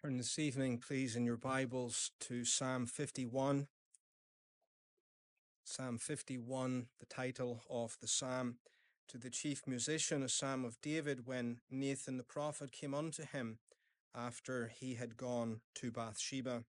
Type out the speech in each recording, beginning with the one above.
Turn this evening, please, in your Bibles to Psalm 51. Psalm 51, the title of the psalm. To the chief musician, a psalm of David, when Nathan the prophet came unto him after he had gone to Bathsheba.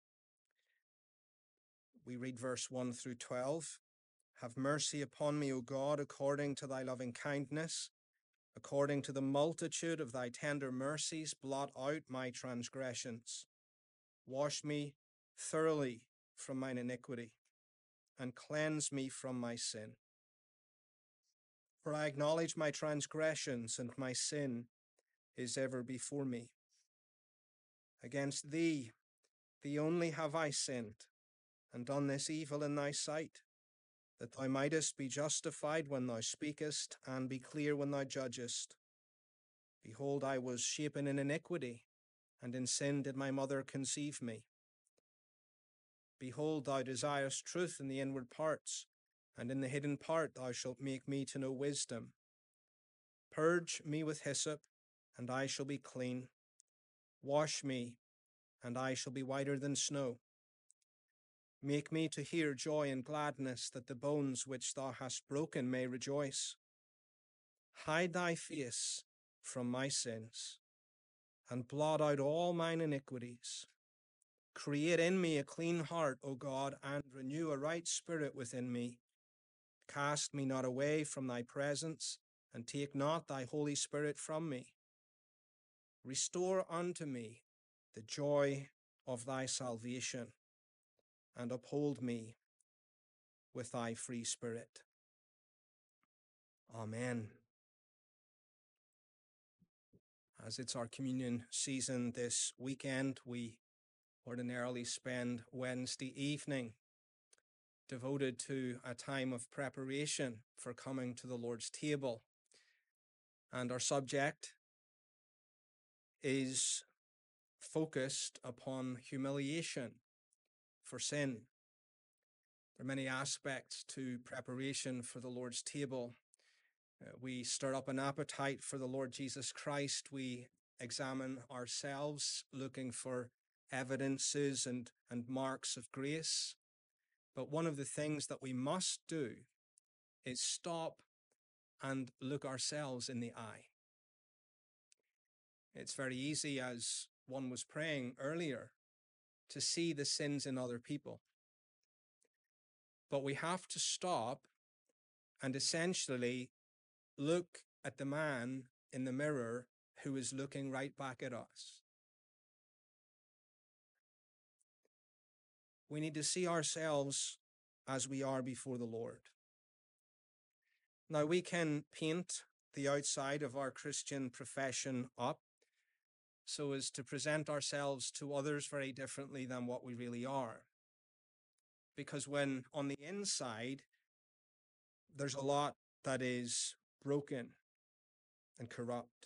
We read verse 1 through 12. Have mercy upon me, O God, according to thy loving kindness. According to the multitude of thy tender mercies, blot out my transgressions. Wash me thoroughly from mine iniquity, and cleanse me from my sin. For I acknowledge my transgressions, and my sin is ever before me. Against thee only have I sinned, and done this evil in thy sight, that thou mightest be justified when thou speakest, and be clear when thou judgest. Behold, I was shapen in iniquity, and in sin did my mother conceive me. Behold, thou desirest truth in the inward parts, and in the hidden part thou shalt make me to know wisdom. Purge me with hyssop, and I shall be clean. Wash me, and I shall be whiter than snow. Make me to hear joy and gladness, that the bones which thou hast broken may rejoice. Hide thy face from my sins, and blot out all mine iniquities. Create in me a clean heart, O God, and renew a right spirit within me. Cast me not away from thy presence, and take not thy Holy Spirit from me. Restore unto me the joy of thy salvation, and uphold me with thy free spirit. Amen. As it's our communion season this weekend, we ordinarily spend Wednesday evening devoted to a time of preparation for coming to the Lord's table. And our subject is focused upon humiliation for sin. There are many aspects to preparation for the Lord's table. We stir up an appetite for the Lord Jesus Christ. We examine ourselves, looking for evidences and marks of grace. But one of the things that we must do is stop and look ourselves in the eye. It's very easy, as one was praying earlier, to see the sins in other people. But we have to stop and essentially look at the man in the mirror who is looking right back at us. We need to see ourselves as we are before the Lord. Now, we can paint the outside of our Christian profession up so as to present ourselves to others very differently than what we really are. Because when on the inside, there's a lot that is broken and corrupt.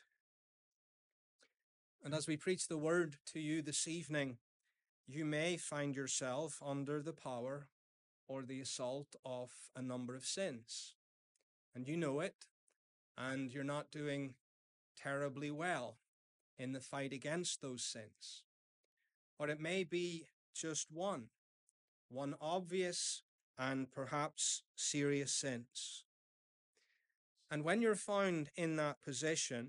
And as we preach the word to you this evening, you may find yourself under the power or the assault of a number of sins. And you know it, and you're not doing terribly well in the fight against those sins. Or it may be just one obvious and perhaps serious sins. And when you're found in that position,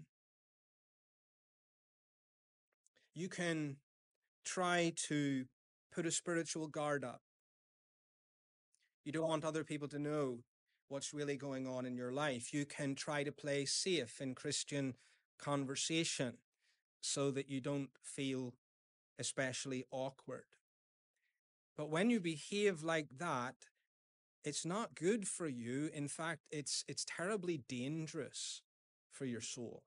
you can try to put a spiritual guard up. You don't want other people to know what's really going on in your life. You can try to play safe in Christian conversation so that you don't feel especially awkward. But when you behave like that, it's not good for you. In fact, it's terribly dangerous for your soul.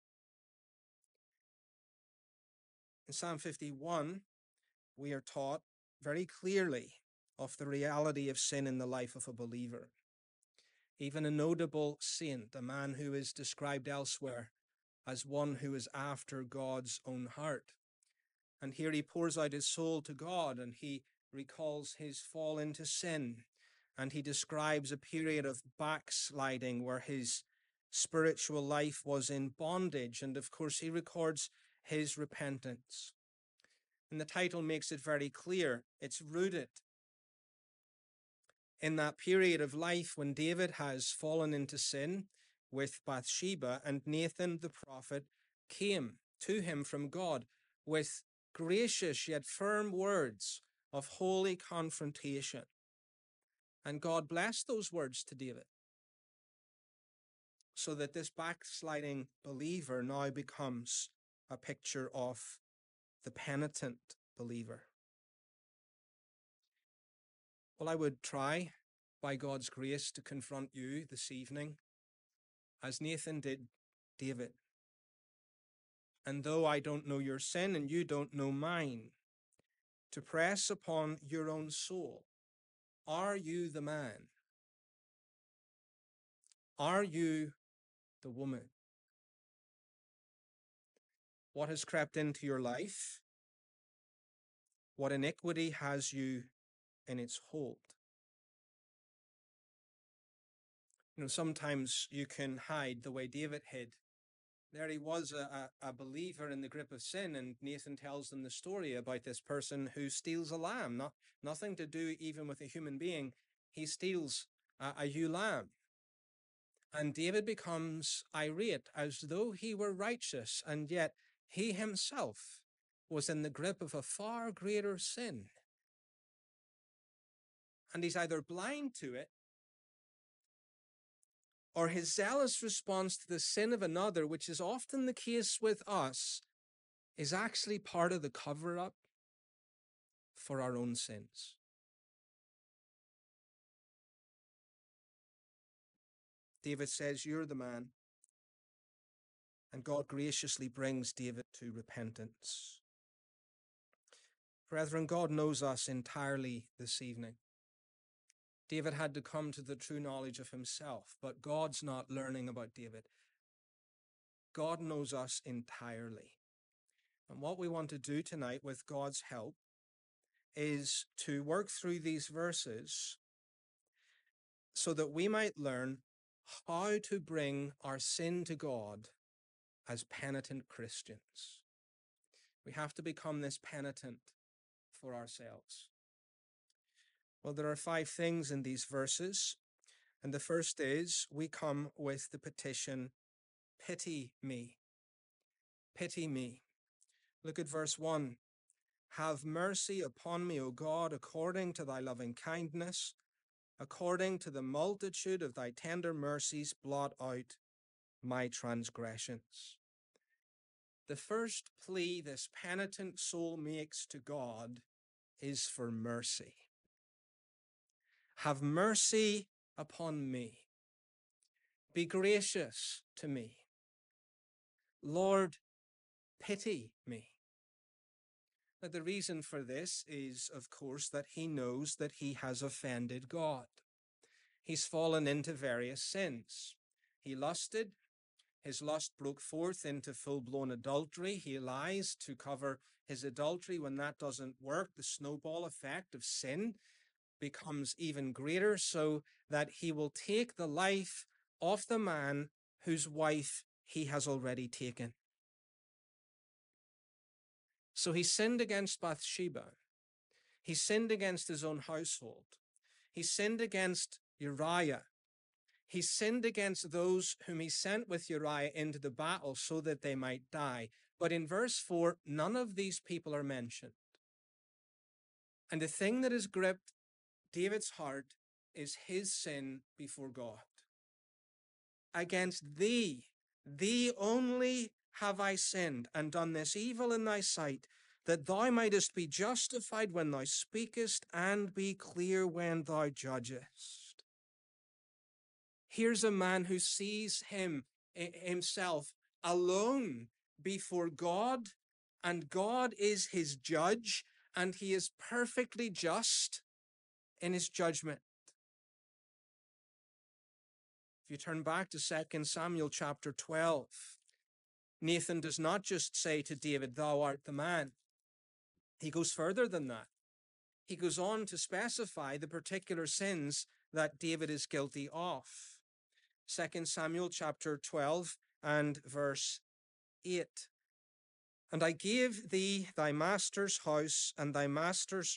In Psalm 51, we are taught very clearly of the reality of sin in the life of a believer. Even a notable saint, a man who is described elsewhere as one who is after God's own heart. And here he pours out his soul to God, and he recalls his fall into sin, and he describes a period of backsliding where his spiritual life was in bondage, and of course he records his repentance. And the title makes it very clear. It's rooted in that period of life when David has fallen into sin with Bathsheba, and Nathan the prophet came to him from God with gracious yet firm words of holy confrontation. And God blessed those words to David, so that this backsliding believer now becomes a picture of the penitent believer. Well, I would try, by God's grace, to confront you this evening, as Nathan did David. And though I don't know your sin and you don't know mine, to press upon your own soul. Are you the man? Are you the woman? What has crept into your life? What iniquity has you in its hold? Sometimes you can hide the way David hid. There he was, a believer in the grip of sin, and Nathan tells them the story about this person who steals a lamb. Nothing to do even with a human being. He steals a ewe lamb. And David becomes irate, as though he were righteous, and yet he himself was in the grip of a far greater sin. And he's either blind to it, or his zealous response to the sin of another, which is often the case with us, is actually part of the cover-up for our own sins. David says, "You're the man." And God graciously brings David to repentance. Brethren, God knows us entirely this evening. David had to come to the true knowledge of himself, but God's not learning about David. God knows us entirely. And what we want to do tonight, with God's help, is to work through these verses so that we might learn how to bring our sin to God as penitent Christians. We have to become this penitent for ourselves. Well, there are 5 things in these verses. And the first is, we come with the petition, "Pity me." Pity me. Look at verse 1. "Have mercy upon me, O God, according to thy loving kindness. According to the multitude of thy tender mercies, blot out my transgressions." The first plea this penitent soul makes to God is for mercy. Have mercy upon me. Be gracious to me. Lord, pity me. Now, the reason for this is, of course, that he knows that he has offended God. He's fallen into various sins. He lusted. His lust broke forth into full-blown adultery. He lies to cover his adultery. When that doesn't work, the snowball effect of sin becomes even greater, so that he will take the life of the man whose wife he has already taken. So he sinned against Bathsheba. He sinned against his own household. He sinned against Uriah. He sinned against those whom he sent with Uriah into the battle so that they might die. But in verse 4, none of these people are mentioned. And the thing that has gripped David's heart is his sin before God. "Against thee only have I sinned, and done this evil in thy sight, that thou mightest be justified when thou speakest, and be clear when thou judgest." Here's a man who sees himself alone before God, and God is his judge, and he is perfectly just in his judgment. If you turn back to 2 Samuel chapter 12, Nathan does not just say to David, "Thou art the man." He goes further than that. He goes on to specify the particular sins that David is guilty of. 2 Samuel chapter 12 and verse 8. And I gave thee thy master's house and thy master's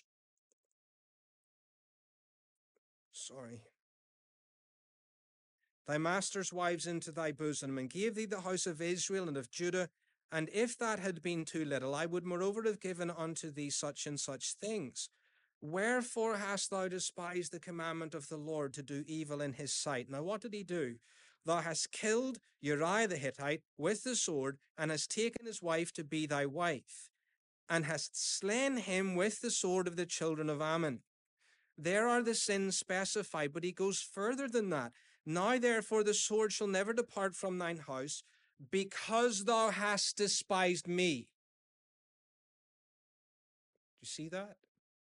wives into thy bosom, and gave thee the house of Israel and of Judah. And if that had been too little, I would moreover have given unto thee such and such things. Wherefore hast thou despised the commandment of the Lord to do evil in his sight? Now what did he do? Thou hast killed Uriah the Hittite with the sword, and hast taken his wife to be thy wife, and hast slain him with the sword of the children of Ammon. There are the sins specified, but he goes further than that. Now, therefore, the sword shall never depart from thine house, because thou hast despised me. Do you see that?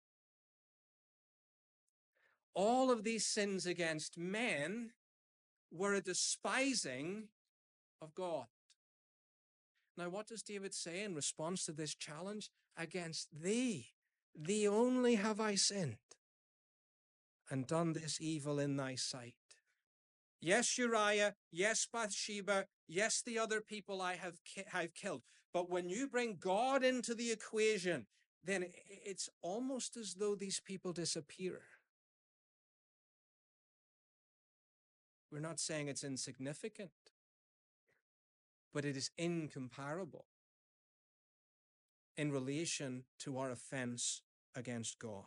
All of these sins against men were a despising of God. Now, what does David say in response to this challenge? Against thee only have I sinned, and done this evil in thy sight. Yes, Uriah. Yes, Bathsheba. Yes, the other people I have killed. But when you bring God into the equation, then it's almost as though these people disappear. We're not saying it's insignificant, but it is incomparable in relation to our offense against God.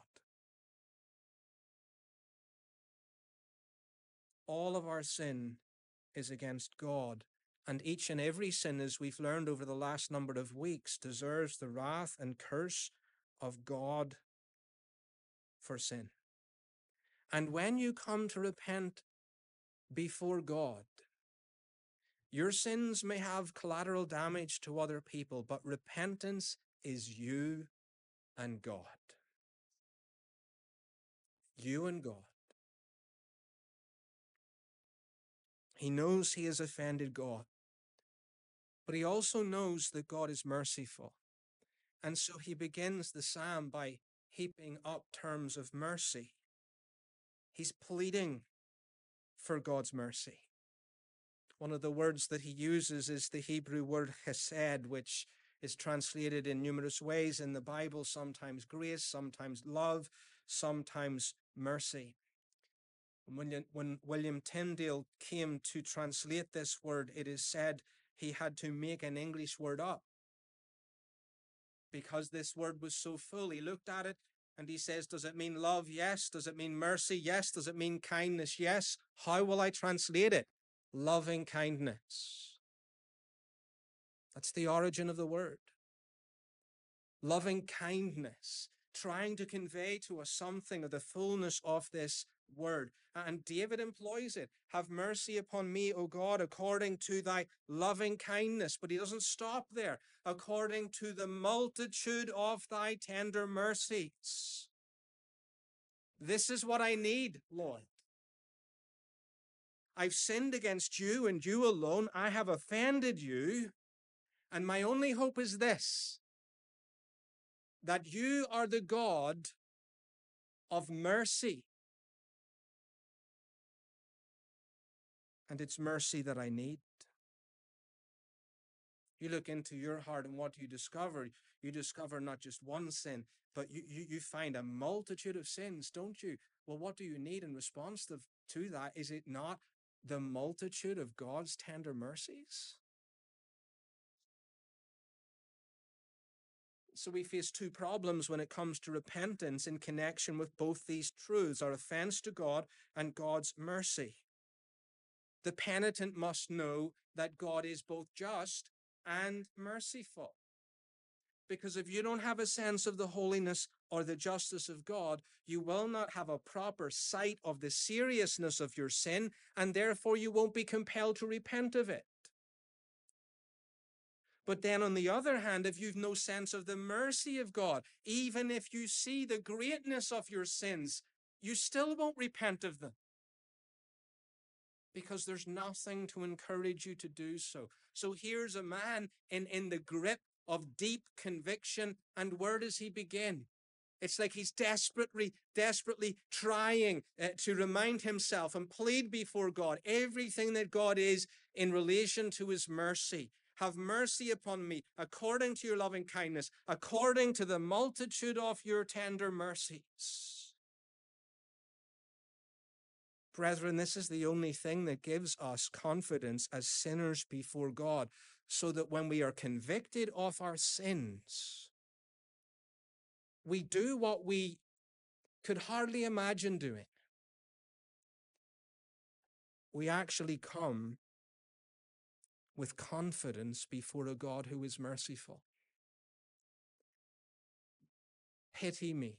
All of our sin is against God, and each and every sin, as we've learned over the last number of weeks, deserves the wrath and curse of God for sin. And when you come to repent before God, your sins may have collateral damage to other people, but repentance is you and God. You and God. He knows he has offended God, but he also knows that God is merciful. And so he begins the psalm by heaping up terms of mercy. He's pleading for God's mercy. One of the words that he uses is the Hebrew word chesed, which is translated in numerous ways in the Bible, sometimes grace, sometimes love, sometimes mercy. When William Tyndale came to translate this word, it is said he had to make an English word up because this word was so full. He looked at it and he says, does it mean love? Yes. Does it mean mercy? Yes. Does it mean kindness? Yes. How will I translate it? Loving kindness. That's the origin of the word. Loving kindness, trying to convey to us something of the fullness of this word. And David employs it. Have mercy upon me, O God, according to thy loving kindness. But he doesn't stop there. According to the multitude of thy tender mercies. This is what I need, Lord. I've sinned against you and you alone. I have offended you. And my only hope is this, that you are the God of mercy. And it's mercy that I need. You look into your heart and what do you discover? You discover not just one sin, but you find a multitude of sins, don't you? Well, what do you need in response to that? Is it not the multitude of God's tender mercies? So we face two problems when it comes to repentance in connection with both these truths, our offense to God and God's mercy. The penitent must know that God is both just and merciful. Because if you don't have a sense of the holiness or the justice of God, you will not have a proper sight of the seriousness of your sin, and therefore you won't be compelled to repent of it. But then on the other hand, if you've no sense of the mercy of God, even if you see the greatness of your sins, you still won't repent of them. Because there's nothing to encourage you to do so. So here's a man in the grip of deep conviction, and where does he begin? It's like he's desperately trying to remind himself and plead before God everything that God is in relation to his mercy. have mercy upon me, according to your loving kindness, according to the multitude of your tender mercies. Brethren, this is the only thing that gives us confidence as sinners before God, so that when we are convicted of our sins, we do what we could hardly imagine doing. We actually come with confidence before a God who is merciful. Pity me.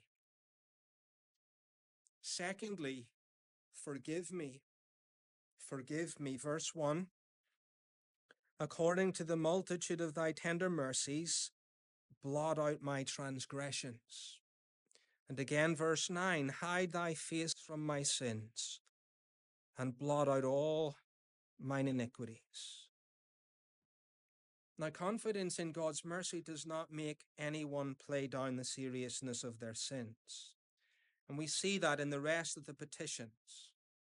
Secondly, forgive me. Forgive me. Verse 1, according to the multitude of thy tender mercies, blot out my transgressions. And again, verse 9, hide thy face from my sins and blot out all mine iniquities. Now, confidence in God's mercy does not make anyone play down the seriousness of their sins. And we see that in the rest of the petitions.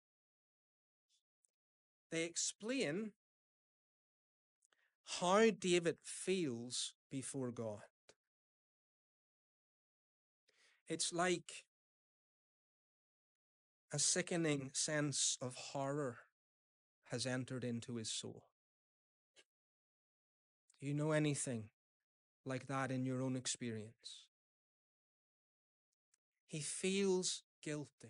They explain how David feels before God. It's like a sickening sense of horror has entered into his soul. Do you know anything like that in your own experience? He feels guilty.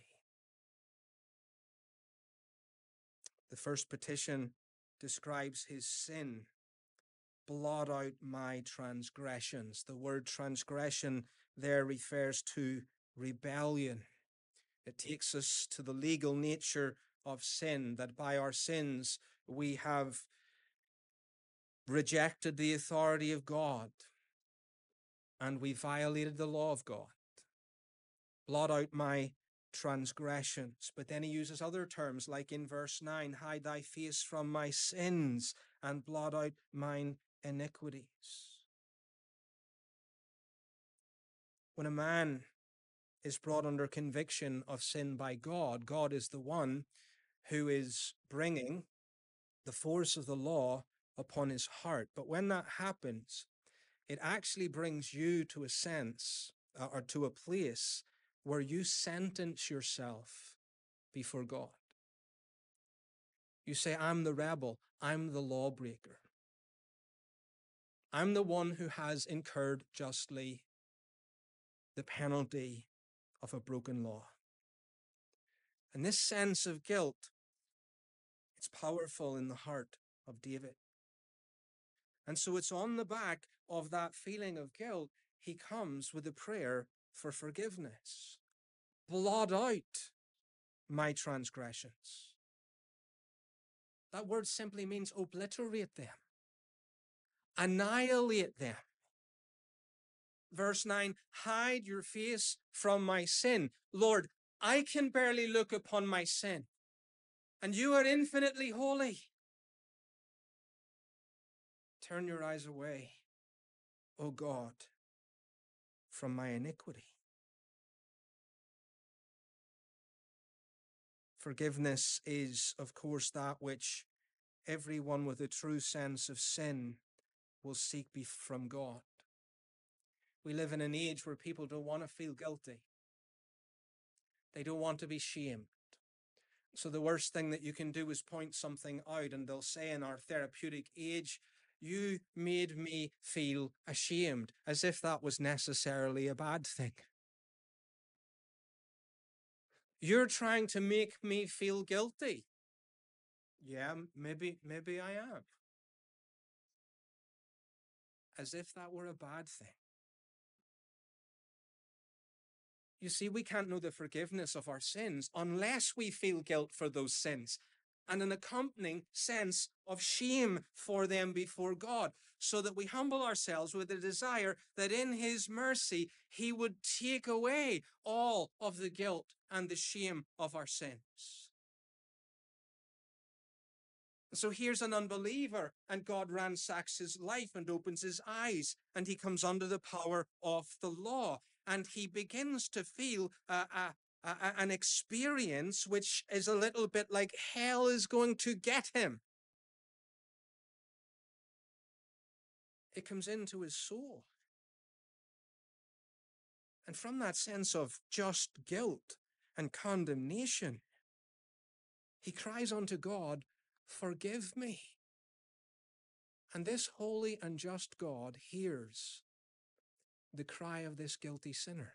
The first petition describes his sin. Blot out my transgressions. The word transgression there refers to rebellion. It takes us to the legal nature of sin, that by our sins we have rejected the authority of God and we violated the law of God. Blot out my transgressions. But then he uses other terms, like in verse 9, hide thy face from my sins and blot out mine iniquities. When a man is brought under conviction of sin by God, God is the one who is bringing the force of the law upon his heart. But when that happens, it actually brings you to a sense or to a place where you sentence yourself before God. You say, I'm the rebel, I'm the lawbreaker. I'm the one who has incurred justly the penalty of a broken law. And this sense of guilt, it's powerful in the heart of David. And so it's on the back of that feeling of guilt, he comes with a prayer for forgiveness. Blot out my transgressions. That word simply means obliterate them, annihilate them. Verse 9, hide your face from my sin. Lord, I can barely look upon my sin, and you are infinitely holy. Turn your eyes away, O God, from my iniquity. Forgiveness is, of course, that which everyone with a true sense of sin will seek from God. We live in an age where people don't want to feel guilty. They don't want to be shamed. So the worst thing that you can do is point something out, and they'll say in our therapeutic age, you made me feel ashamed, as if that was necessarily a bad thing. You're trying to make me feel guilty. Yeah, maybe I am. As if that were a bad thing. You see, we can't know the forgiveness of our sins unless we feel guilt for those sins and an accompanying sense of shame for them before God, so that we humble ourselves with a desire that in his mercy he would take away all of the guilt and the shame of our sins. So here's an unbeliever, and God ransacks his life and opens his eyes, and he comes under the power of the law, and he begins to feel an experience which is a little bit like hell is going to get him. It comes into his soul. And from that sense of just guilt and condemnation, he cries unto God, "Forgive me." And this holy and just God hears the cry of this guilty sinner.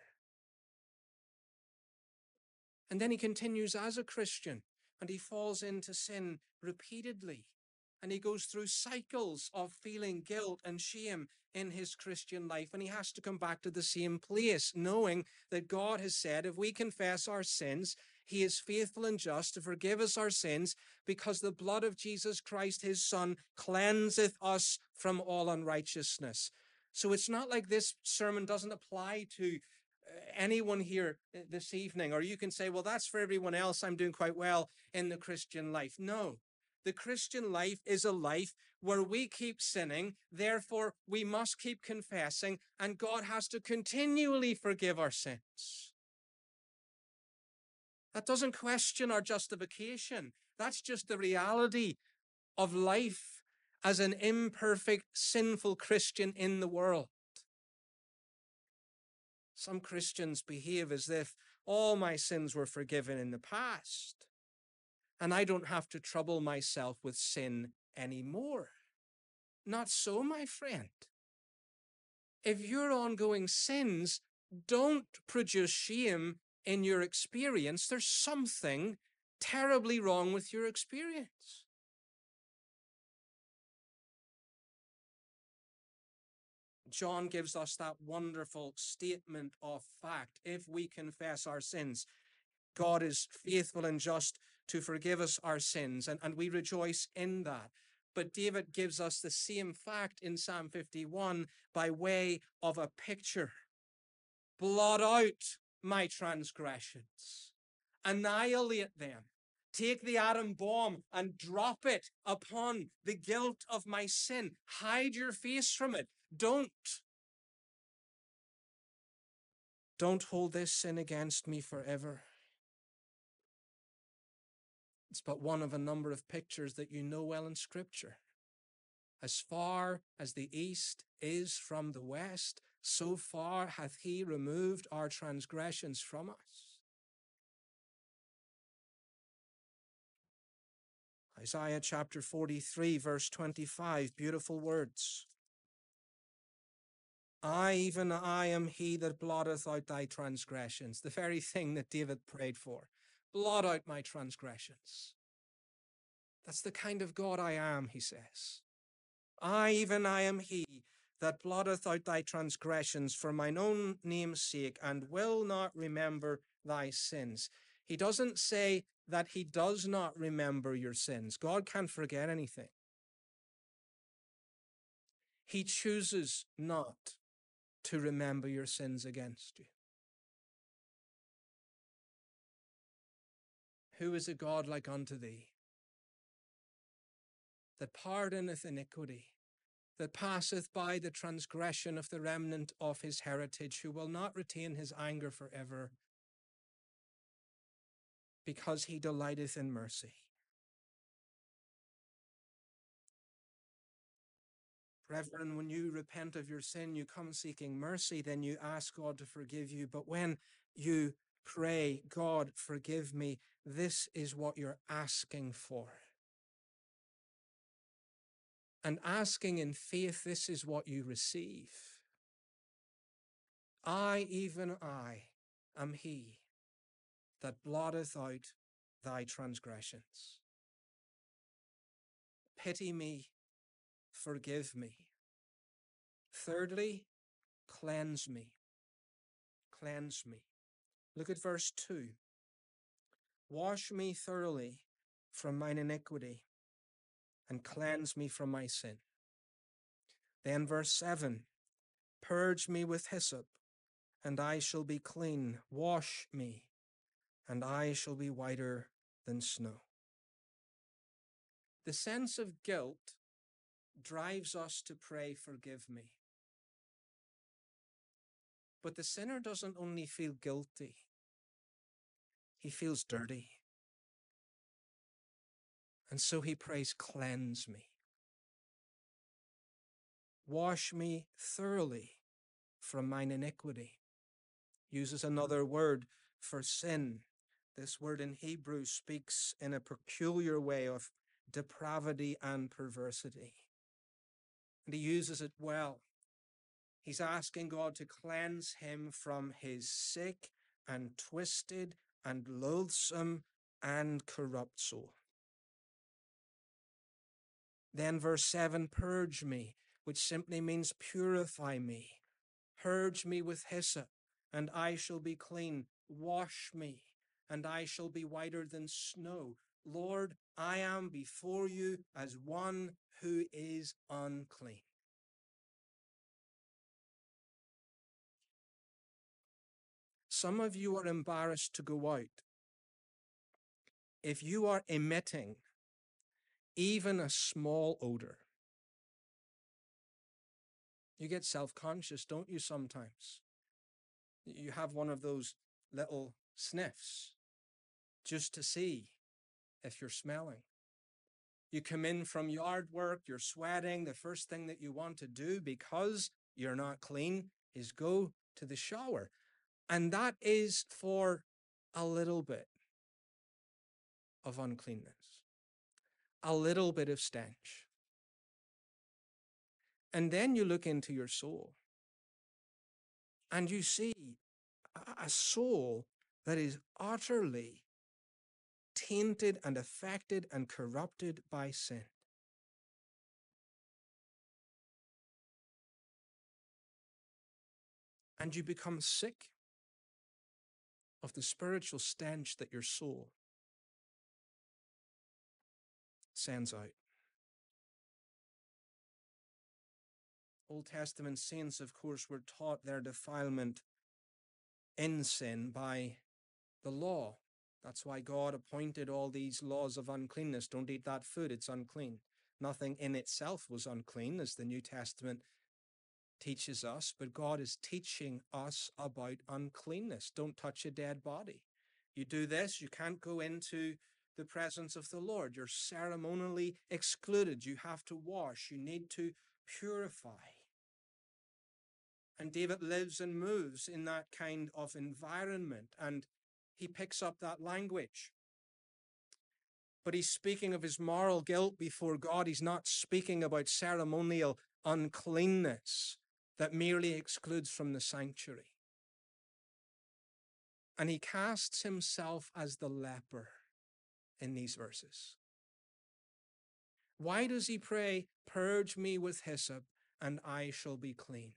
And then he continues as a Christian, and he falls into sin repeatedly. And he goes through cycles of feeling guilt and shame in his Christian life. And he has to come back to the same place, knowing that God has said, if we confess our sins, he is faithful and just to forgive us our sins, because the blood of Jesus Christ, his Son, cleanseth us from all unrighteousness. So it's not like this sermon doesn't apply to anyone here this evening, or you can say, well, that's for everyone else. I'm doing quite well in the Christian life. No, the Christian life is a life where we keep sinning. Therefore, we must keep confessing, and God has to continually forgive our sins. That doesn't question our justification. That's just the reality of life as an imperfect, sinful Christian in the world. Some Christians behave as if all my sins were forgiven in the past, and I don't have to trouble myself with sin anymore. Not so, my friend. If your ongoing sins don't produce shame in your experience, there's something terribly wrong with your experience. John gives us that wonderful statement of fact. If we confess our sins, God is faithful and just to forgive us our sins, and we rejoice in that. But David gives us the same fact in Psalm 51 by way of a picture. Blot out my transgressions, annihilate them. Take the atom bomb and drop it upon the guilt of my sin. Hide your face from it. Don't hold this sin against me forever. It's but one of a number of pictures that you know well in Scripture. As far as the east is from the west, so far hath he removed our transgressions from us. Isaiah chapter 43, verse 25, beautiful words. I, even I, am he that blotteth out thy transgressions. The very thing that David prayed for. Blot out my transgressions. That's the kind of God I am, he says. I, even I, am he that blotteth out thy transgressions for mine own name's sake, and will not remember thy sins. He doesn't say that he does not remember your sins. God can't forget anything. He chooses not to remember your sins against you. Who is a God like unto thee, that pardoneth iniquity, that passeth by the transgression of the remnant of his heritage, who will not retain his anger forever, because he delighteth in mercy. Brethren, when you repent of your sin, you come seeking mercy, then you ask God to forgive you. But when you pray, God, forgive me, this is what you're asking for. And asking in faith, this is what you receive. I, even I, am he that blotteth out thy transgressions. Pity me, forgive me. Thirdly, cleanse me. Cleanse me. Look at verse 2. Wash me thoroughly from mine iniquity, and cleanse me from my sin. Then verse 7. Purge me with hyssop, and I shall be clean. Wash me, and I shall be whiter than snow. The sense of guilt drives us to pray, forgive me. But the sinner doesn't only feel guilty, he feels dirty. And so he prays, cleanse me. Wash me thoroughly from mine iniquity. Uses another word for sin. This word in Hebrew speaks in a peculiar way of depravity and perversity. And he uses it well. He's asking God to cleanse him from his sick and twisted and loathsome and corrupt soul. Then verse 7, purge me, which simply means purify me. Purge me with hyssop, and I shall be clean. Wash me, and I shall be whiter than snow. Lord, I am before you as one who is unclean. Some of you are embarrassed to go out. If you are emitting even a small odor, you get self-conscious, don't you, sometimes? You have one of those little sniffs just to see if you're smelling. You come in from yard work, you're sweating. The first thing that you want to do, because you're not clean, is go to the shower. And that is for a little bit of uncleanness, a little bit of stench. And then you look into your soul and you see a soul that is utterly tainted and affected and corrupted by sin. And you become sick of the spiritual stench that your soul sends out. Old Testament saints, of course, were taught their defilement in sin by the law. That's why God appointed all these laws of uncleanness. Don't eat that food, it's unclean. Nothing in itself was unclean, as the New Testament teaches us, but God is teaching us about uncleanness. Don't touch a dead body. You do this, you can't go into the presence of the Lord. You're ceremonially excluded. You have to wash. You need to purify. And David lives and moves in that kind of environment, and he picks up that language. But he's speaking of his moral guilt before God. He's not speaking about ceremonial uncleanness that merely excludes from the sanctuary. And he casts himself as the leper in these verses. Why does he pray, purge me with hyssop, and I shall be clean?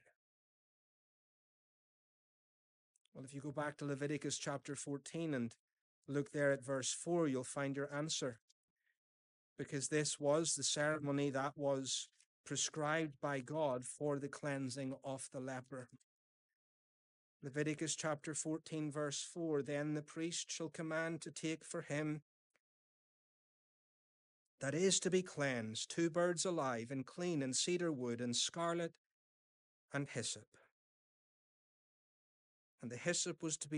Well, if you go back to Leviticus chapter 14 and look there at verse 4, you'll find your answer. Because this was the ceremony that was prescribed by God for the cleansing of the leper. Leviticus chapter 14, verse 4, then the priest shall command to take for him that is to be cleansed 2 birds alive and clean and cedar wood and scarlet and hyssop. And the hyssop was to be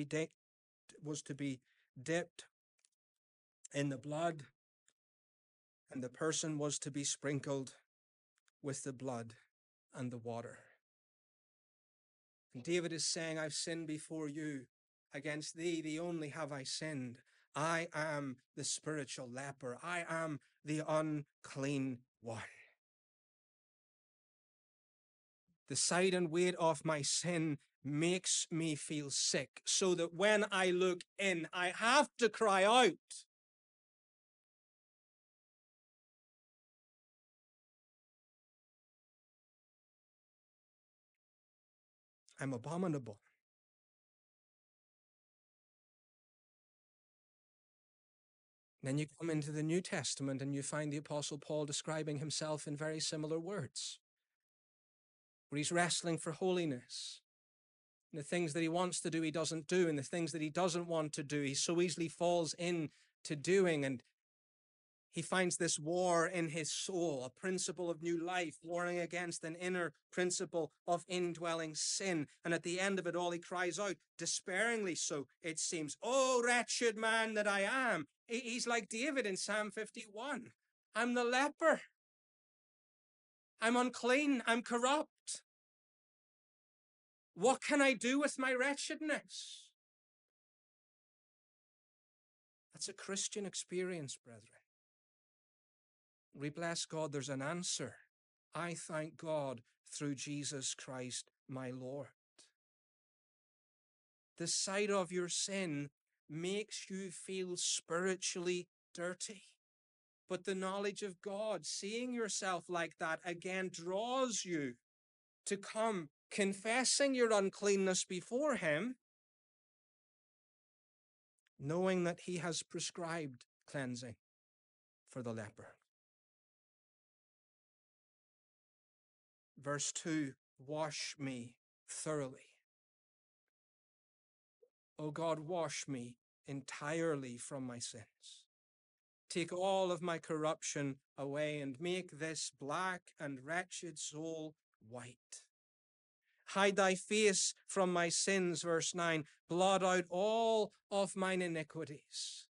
dipped in the blood, and the person was to be sprinkled with the blood and the water. And David is saying, I've sinned before you. Against thee, the only, have I sinned. I am the spiritual leper. I am the unclean one. The sight and weight of my sin makes me feel sick, so that when I look in, I have to cry out. I'm abominable. Then you come into the New Testament and you find the Apostle Paul describing himself in very similar words, where he's wrestling for holiness. And the things that he wants to do, he doesn't do. And the things that he doesn't want to do, he so easily falls into doing. And he finds this war in his soul, a principle of new life, warring against an inner principle of indwelling sin. And at the end of it all, he cries out, despairingly so, it seems, oh, wretched man that I am. He's like David in Psalm 51. I'm the leper. I'm unclean. I'm corrupt. What can I do with my wretchedness? That's a Christian experience, brethren. We bless God, there's an answer. I thank God through Jesus Christ, my Lord. The sight of your sin makes you feel spiritually dirty. But the knowledge of God, seeing yourself like that, again draws you to come confessing your uncleanness before Him, knowing that He has prescribed cleansing for the leper. Verse 2, wash me thoroughly. O God, wash me entirely from my sins. Take all of my corruption away and make this black and wretched soul white. Hide thy face from my sins, verse 9. Blot out all of mine iniquities.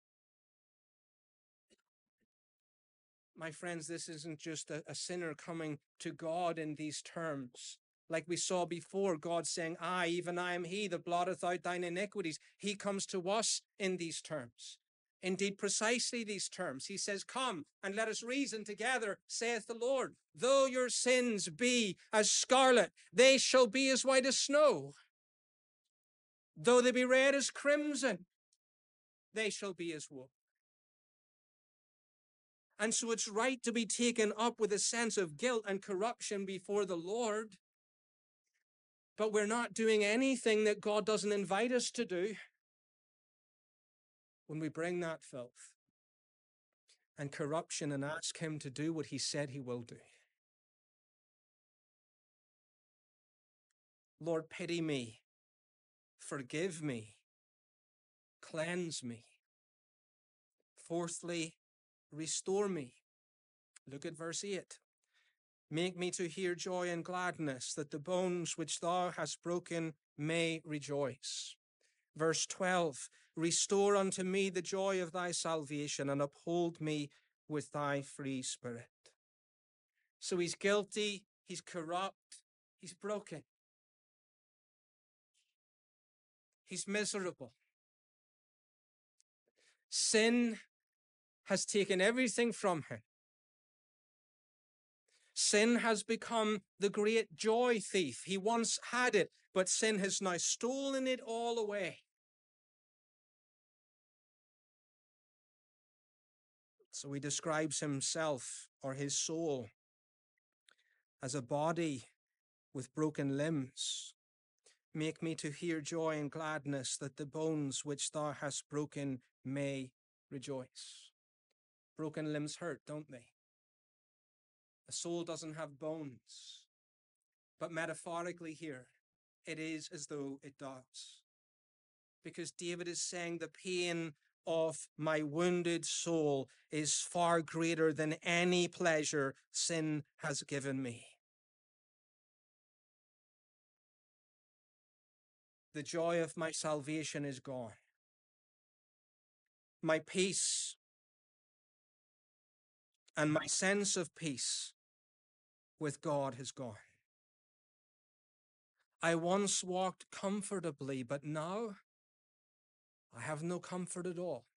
My friends, this isn't just a sinner coming to God in these terms. Like we saw before, God saying, I, even I am he that blotteth out thine iniquities. He comes to us in these terms. Indeed, precisely these terms. He says, come and let us reason together, saith the Lord. Though your sins be as scarlet, they shall be as white as snow. Though they be red as crimson, they shall be as wool. And so it's right to be taken up with a sense of guilt and corruption before the Lord. But we're not doing anything that God doesn't invite us to do when we bring that filth and corruption and ask Him to do what He said He will do. Lord, pity me, forgive me, cleanse me. Fourthly, restore me. Look at verse 8. Make me to hear joy and gladness, that the bones which thou hast broken may rejoice. Verse 12, restore unto me the joy of thy salvation, and uphold me with thy free spirit. So he's guilty, he's corrupt, he's broken. He's miserable. Sin has taken everything from him. Sin has become the great joy thief. He once had it, but sin has now stolen it all away. So he describes himself, or his soul, as a body with broken limbs. Make me to hear joy and gladness, that the bones which thou hast broken may rejoice. Broken limbs hurt, don't they? A soul doesn't have bones. But metaphorically here, it is as though it does. Because David is saying the pain of my wounded soul is far greater than any pleasure sin has given me. The joy of my salvation is gone. My peace and my sense of peace with God has gone. I once walked comfortably, but now I have no comfort at all.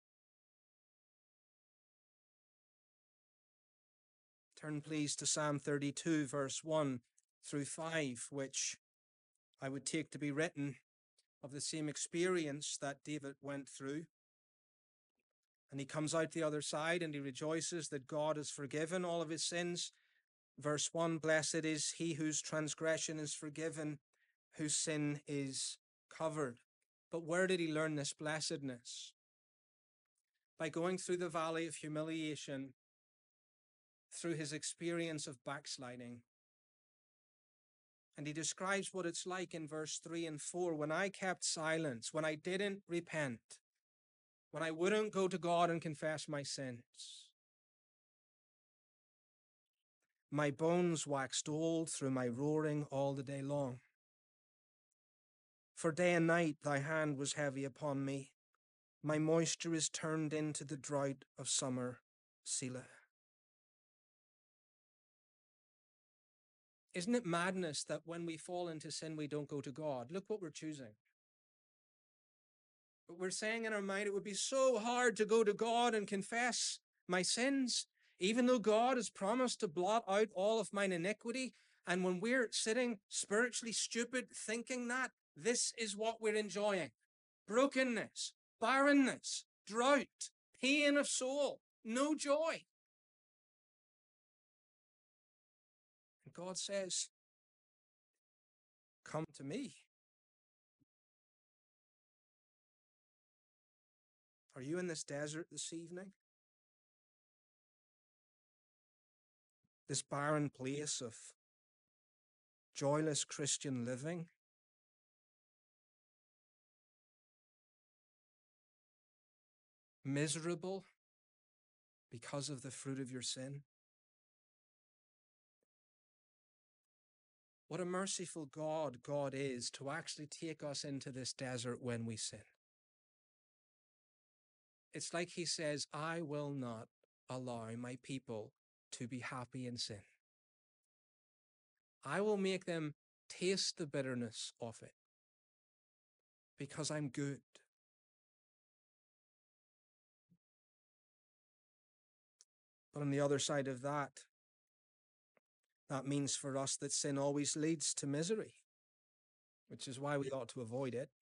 Turn please to Psalm 32, verse 1 through 5, which I would take to be written of the same experience that David went through. And he comes out the other side and he rejoices that God has forgiven all of his sins. Verse 1, blessed is he whose transgression is forgiven, whose sin is covered. But where did he learn this blessedness? By going through the valley of humiliation, through his experience of backsliding. And he describes what it's like in verse 3 and 4. When I kept silence, when I didn't repent, when I wouldn't go to God and confess my sins, my bones waxed old through my roaring all the day long. For day and night thy hand was heavy upon me. My moisture is turned into the drought of summer, Selah. Isn't it madness that when we fall into sin, we don't go to God? Look what we're choosing. But we're saying in our mind, it would be so hard to go to God and confess my sins, even though God has promised to blot out all of mine iniquity. And when we're sitting spiritually stupid thinking that, this is what we're enjoying: brokenness, barrenness, drought, pain of soul, no joy. And God says, come to me. Are you in this desert this evening? This barren place of joyless Christian living? Miserable because of the fruit of your sin? What a merciful God God is to actually take us into this desert when we sin. It's like he says, I will not allow my people to be happy in sin. I will make them taste the bitterness of it because I'm good. But on the other side of that, that means for us that sin always leads to misery, which is why we ought to avoid it.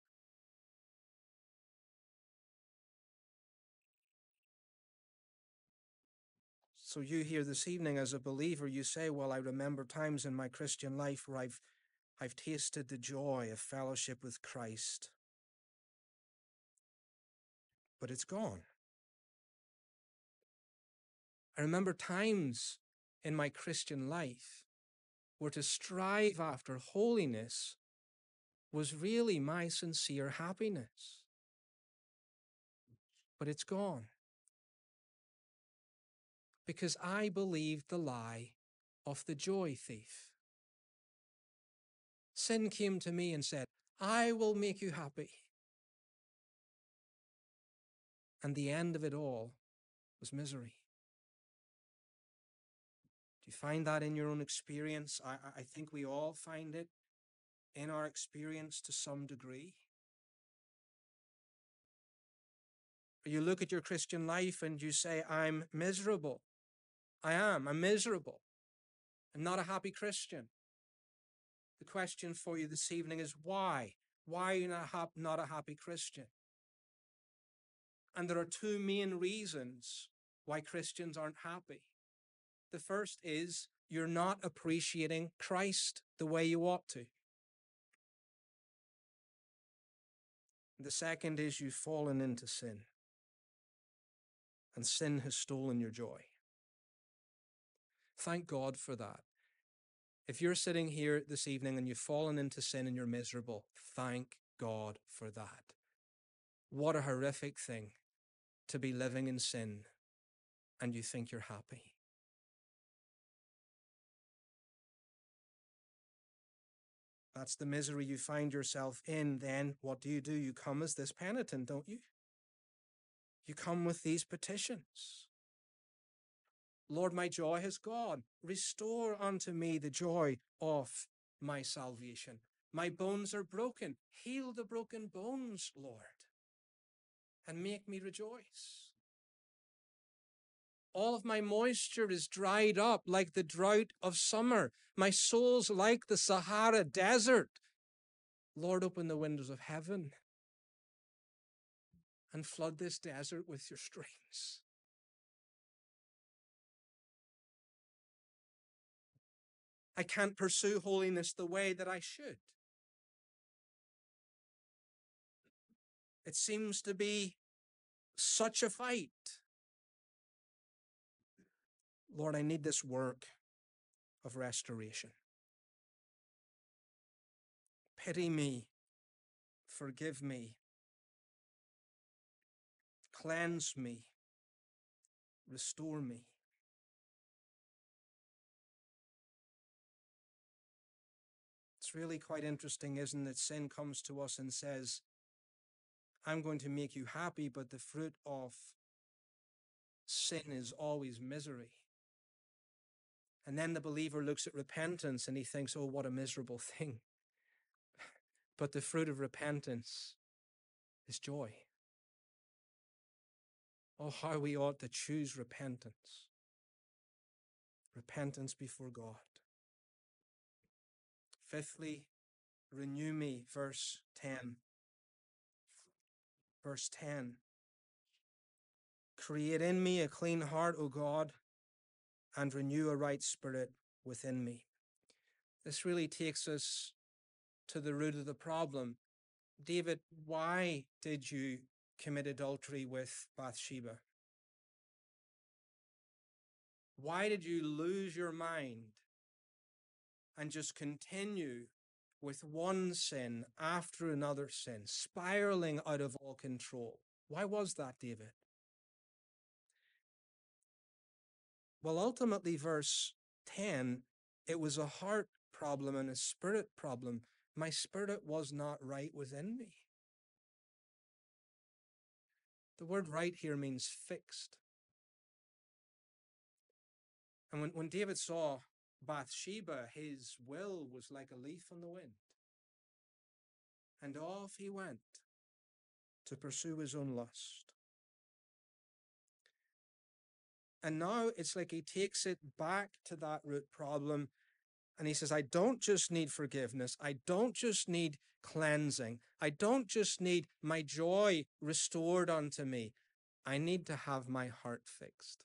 So you here this evening as a believer, you say, well, I remember times in my Christian life where I've tasted the joy of fellowship with Christ, but it's gone. I remember times in my Christian life where to strive after holiness was really my sincere happiness, but it's gone. Because I believed the lie of the joy thief. Sin came to me and said, I will make you happy. And the end of it all was misery. Do you find that in your own experience? I think we all find it in our experience to some degree. You look at your Christian life and you say, I'm miserable. I'm miserable. I'm not a happy Christian. The question for you this evening is why? Why are you not a happy Christian? And there are two main reasons why Christians aren't happy. The first is you're not appreciating Christ the way you ought to. The second is you've fallen into sin, and sin has stolen your joy. Thank God for that. If you're sitting here this evening and you've fallen into sin and you're miserable, thank God for that. What a horrific thing to be living in sin and you think you're happy. That's the misery you find yourself in. Then what do? You come as this penitent, don't you? You come with these petitions. Lord, my joy has gone. Restore unto me the joy of my salvation. My bones are broken. Heal the broken bones, Lord, and make me rejoice. All of my moisture is dried up like the drought of summer. My soul's like the Sahara desert. Lord, open the windows of heaven and flood this desert with your streams. I can't pursue holiness the way that I should. It seems to be such a fight. Lord, I need this work of restoration. Pity me, forgive me, cleanse me, restore me. It's really quite interesting, isn't it? Sin comes to us and says, I'm going to make you happy, but the fruit of sin is always misery. And then the believer looks at repentance and he thinks, oh, what a miserable thing. But the fruit of repentance is joy. Oh, how we ought to choose repentance. Repentance before God. Fifthly, renew me, verse 10. Verse 10. Create in me a clean heart, O God, and renew a right spirit within me. This really takes us to the root of the problem. David, why did you commit adultery with Bathsheba? Why did you lose your mind and just continue with one sin after another sin, spiraling out of all control? Why was that, David? Well, ultimately, verse 10, it was a heart problem and a spirit problem. My spirit was not right within me. The word right here means fixed. And when David saw Bathsheba, his will was like a leaf on the wind. And off he went to pursue his own lust. And now it's like he takes it back to that root problem. And he says, I don't just need forgiveness. I don't just need cleansing. I don't just need my joy restored unto me. I need to have my heart fixed.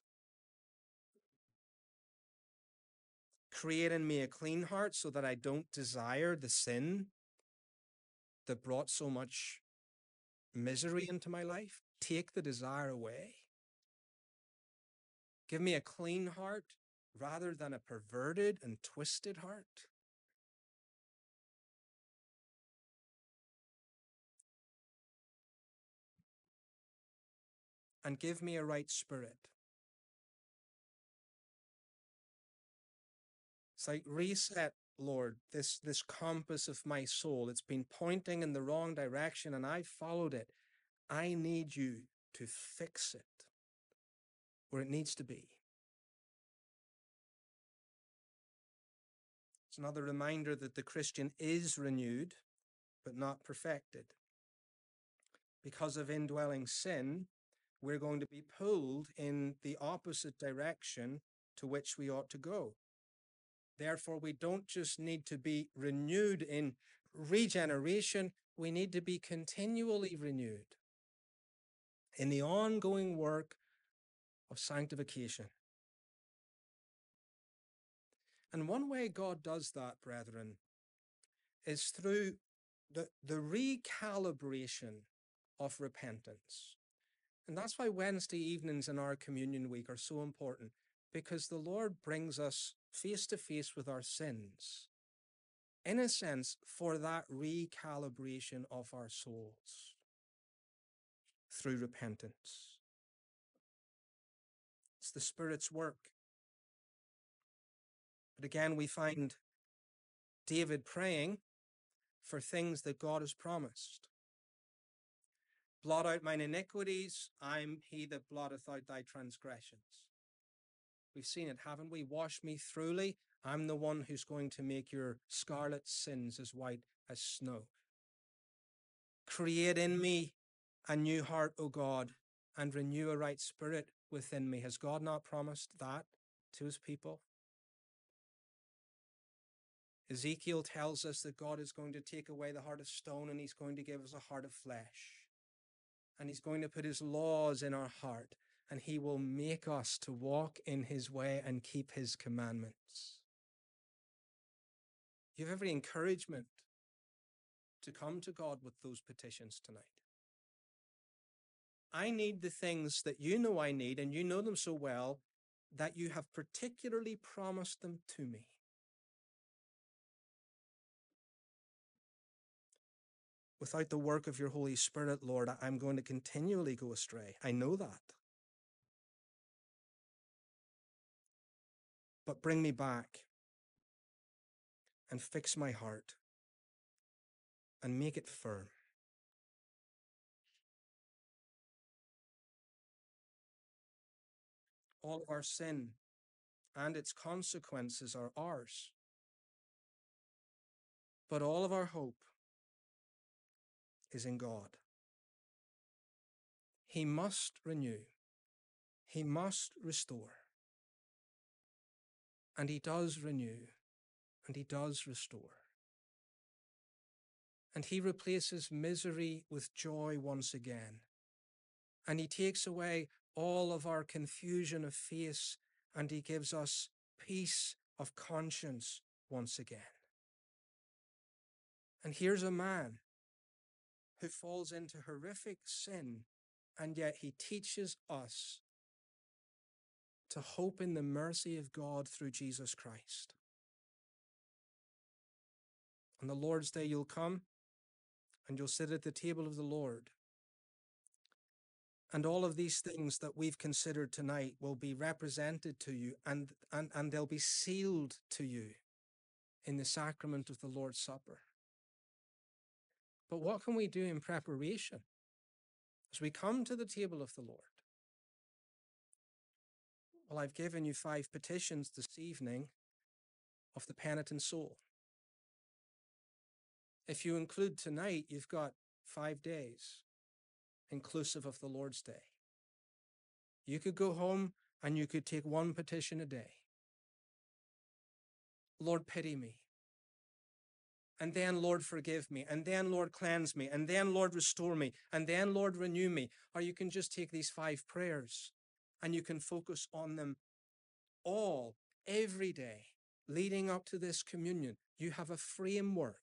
Create in me a clean heart so that I don't desire the sin that brought so much misery into my life. Take the desire away. Give me a clean heart rather than a perverted and twisted heart. And give me a right spirit. It's like, reset, Lord, this compass of my soul. It's been pointing in the wrong direction and I followed it. I need you to fix it where it needs to be. It's another reminder that the Christian is renewed, but not perfected. Because of indwelling sin, we're going to be pulled in the opposite direction to which we ought to go. Therefore, we don't just need to be renewed in regeneration, we need to be continually renewed in the ongoing work of sanctification. And one way God does that, brethren, is through the recalibration of repentance. And that's why Wednesday evenings in our communion week are so important, because the Lord brings us face to face with our sins, in a sense, for that recalibration of our souls through repentance. It's the Spirit's work. But again, we find David praying for things that God has promised. Blot out mine iniquities, I'm he that blotteth out thy transgressions. We've seen it, haven't we? Wash me thoroughly. I'm the one who's going to make your scarlet sins as white as snow. Create in me a new heart, O God, and renew a right spirit within me. Has God not promised that to his people? Ezekiel tells us that God is going to take away the heart of stone and he's going to give us a heart of flesh. And he's going to put his laws in our heart and he will make us to walk in his way and keep his commandments. You have every encouragement to come to God with those petitions tonight. I need the things that you know I need, and you know them so well that you have particularly promised them to me. Without the work of your Holy Spirit, Lord, I'm going to continually go astray. I know that. But bring me back and fix my heart and make it firm. All of our sin and its consequences are ours. But all of our hope is in God. He must renew. He must restore. And he does renew, and he does restore. And he replaces misery with joy once again. And he takes away all of our confusion of face, and he gives us peace of conscience once again. And here's a man who falls into horrific sin, and yet he teaches us to hope in the mercy of God through Jesus Christ. On the Lord's Day, you'll come and you'll sit at the table of the Lord. And all of these things that we've considered tonight will be represented to you, and they'll be sealed to you in the sacrament of the Lord's Supper. But what can we do in preparation as we come to the table of the Lord? Well, I've given you 5 petitions this evening of the penitent soul. If you include tonight, you've got 5 days, inclusive of the Lord's Day. You could go home and you could take 1 petition a day. Lord, pity me. And then, Lord, forgive me. And then, Lord, cleanse me. And then, Lord, restore me. And then, Lord, renew me. Or you can just take these 5 prayers and you can focus on them all, every day, leading up to this communion. You have a framework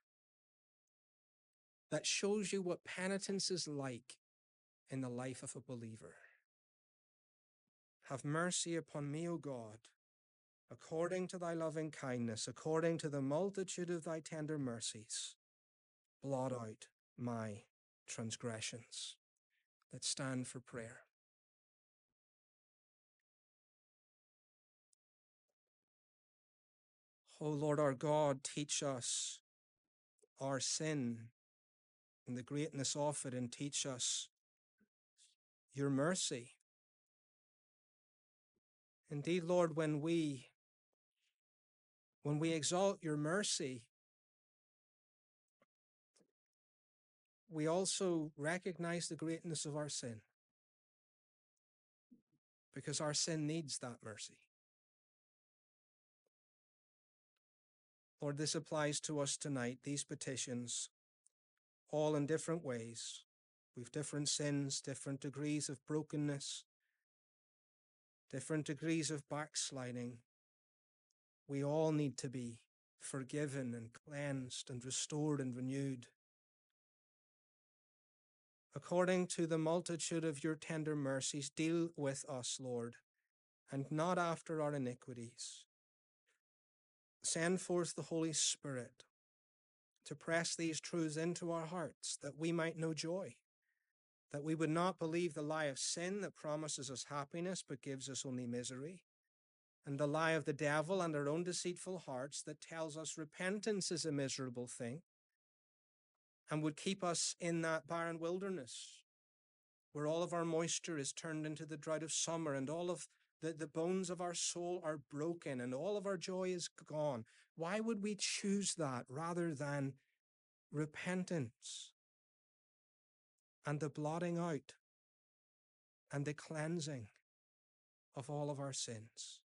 that shows you what penitence is like in the life of a believer. Have mercy upon me, O God, according to thy loving kindness, according to the multitude of thy tender mercies. Blot out my transgressions. Let's stand for prayer. O Lord our God, teach us our sin and the greatness of it, and teach us your mercy. Indeed, Lord, when we exalt your mercy, we also recognize the greatness of our sin, because our sin needs that mercy. Lord, this applies to us tonight, these petitions, all in different ways. We've different sins, different degrees of brokenness, different degrees of backsliding. We all need to be forgiven and cleansed and restored and renewed. According to the multitude of your tender mercies, deal with us, Lord, and not after our iniquities. Send forth the Holy Spirit to press these truths into our hearts, that we might know joy, that we would not believe the lie of sin that promises us happiness but gives us only misery, and the lie of the devil and our own deceitful hearts that tells us repentance is a miserable thing and would keep us in that barren wilderness where all of our moisture is turned into the drought of summer, and all of the bones of our soul are broken, and all of our joy is gone. Why would we choose that rather than repentance and the blotting out and the cleansing of all of our sins?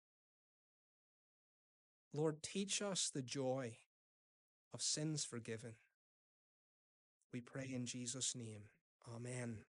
Lord, teach us the joy of sins forgiven. We pray in Jesus' name. Amen.